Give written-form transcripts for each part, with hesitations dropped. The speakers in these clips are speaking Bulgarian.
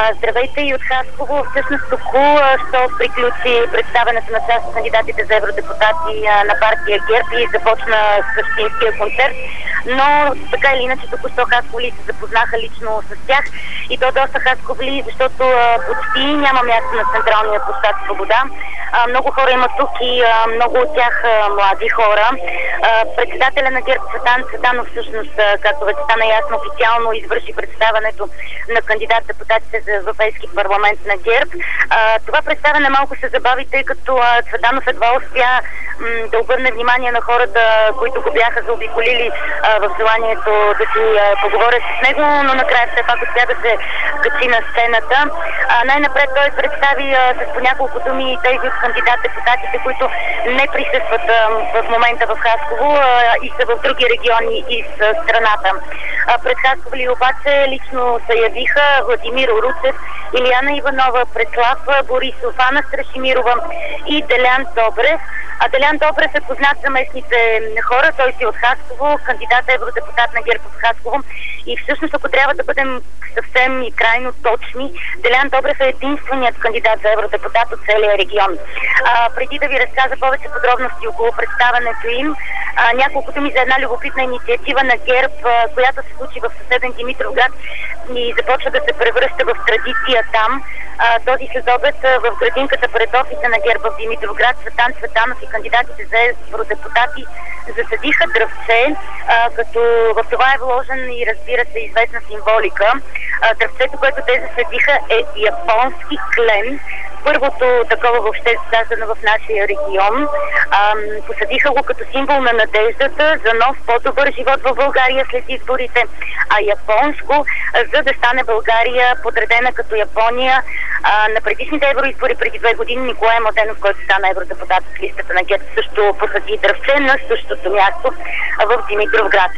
Здравейте и от Хасково. Всъщност току-що приключи представянето на част от кандидатите за евродепутати на партия ГЕРБ и започна същинския концерт. Но така или иначе току-що хасковли се запознаха лично с тях и то доста хасковли, защото почти няма място на централния площад Свобода. Много хора има тук и много от тях млади хора. Председателя на ГЕРБ Цветан Цветанов всъщност, както вече стана ясно, официално извърши представянето на кандидат-депутатите за Европейски парламент на ГЕРБ. Това представяне малко се забави, тъй като Цветанов едва успя да обърне внимание на хората, които го бяха заобиколили в желанието да си поговорят с него, но накрая все пак успя да се качи на сцената. Най-напред той представи с по няколко думи тези от кандидат-депутатите, които не присъстват в момента в Хасково и са в други региони из страната. Пред Хасковли обаче лично се явиха Владимир Русев, Илияна Иванова, Преслав Борисов, Ана Страшимирова и Делян Добрев. Делян Добрев е познат за местните хора, той си от Хасково, кандидат евродепутат на ГЕРБ в Хасково. И всъщност, ако трябва да бъдем съвсем и крайно точни, Делян Добрев е единственият кандидат за евродепутат от целия регион. Преди да ви разказа повече подробности около представянето им, няколко думи за една любопитна инициатива на ГЕРБ, която се случи в съседен Димитровград и започва да се превръща в традиция там. Този следобед в градинката пред офиса на ГЕРБ в Димитровград Цветан Цветанов и кандидатите за евродепутати засадиха дръвче, като в това е вложен и разбира се известна символика. Дръвчето, което те засадиха, е японски клен. Първото такова въобще създадено в нашия регион. Посадиха го като символ на надеждата за нов по-добър живот в България след изборите, а японско, за да стане България подредена като Япония. На предишните евроизбори преди 2 години Николай Младенов, който стана евродепутат от листата на ГЕРБ, също посади дръвче на същото място в Димитровград.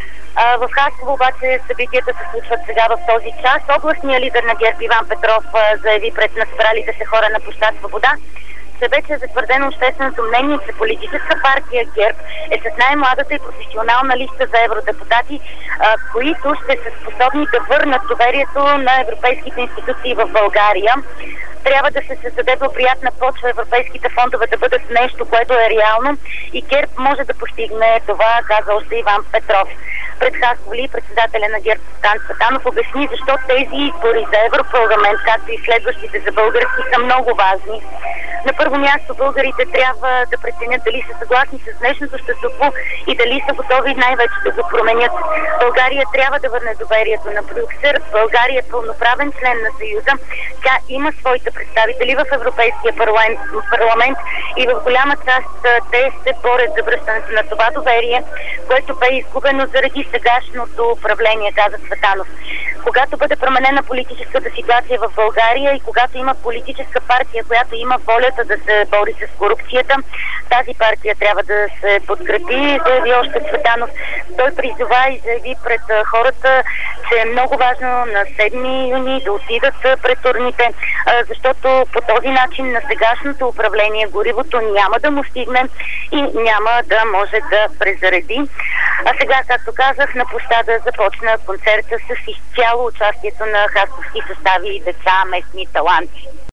В Хасково обаче събитията се случват сега в този час. Областният лидер на ГЕРБ Иван Петров заяви пред насбралите се хора на площад Свобода, че вече е затвърдено общественото мнение, че политическа партия ГЕРБ е с най-младата и професионална листа за евродепутати, които ще са способни да върнат доверието на европейските институции в България. Трябва да се създаде благоприятна почва европейските фондове да бъдат нещо, което е реално и ГЕРБ може да постигне това, каза още Иван Петров. Пред Хасковли председателя на ГЕРБ Цветан Цветанов обясни защо тези избори за Европарламент, както и следващите за български, са много важни. На първо място българите трябва да преценят дали са съгласни с днешното статукво и дали са готови най-вече да го променят. България трябва да върне доверието на Брюксел. България е пълноправен член на Съюза. Тя има своите представители в Европейския парламент и в голяма част те се борят за връщането на това доверие, което бе изгубено заради сегашното управление, каза Цветанов. Когато бъде променена политическата ситуация в България и когато има политическа партия, която има волята да се бори с корупцията, тази партия трябва да се подкрепи, заяви още Цветанов. Той призова и заяви пред хората, че е много важно на 7 юни да отидат пред урните, защото по този начин на сегашното управление горивото няма да му стигне и няма да може да презареди. А сега, както казах, на площада започна концерта с изцяло участието на хасковски състави и деца, местни таланти.